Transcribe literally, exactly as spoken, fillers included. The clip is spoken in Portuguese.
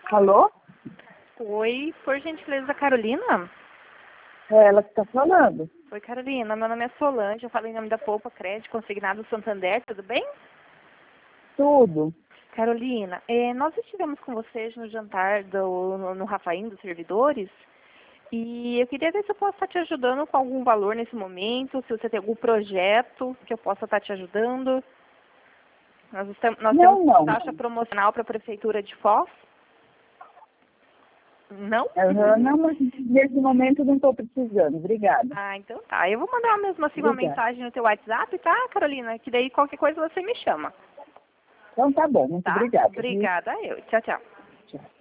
Alô? Oi, por gentileza, Carolina? É ela que está falando. Oi, Carolina, meu nome é Solange, eu falo em nome da Poupa Crédito Consignado Santander, tudo bem? Tudo. Carolina, eh, nós estivemos com vocês no jantar do, no, no Rafaim dos servidores e eu queria ver se eu posso estar te ajudando com algum valor nesse momento, se você tem algum projeto que eu possa estar te ajudando. Nós, estamos, nós Não, temos não. taxa promocional para a Prefeitura de Foz. Não? Uhum, não, mas nesse momento não estou precisando. Obrigada. Ah, então tá. Eu vou mandar mesmo assim uma Obrigada. mensagem no teu WhatsApp, tá, Carolina? Que daí qualquer coisa você me chama. Então tá bom. Muito Tá? obrigada. Viu? Obrigada, eu. Tchau, tchau. Tchau.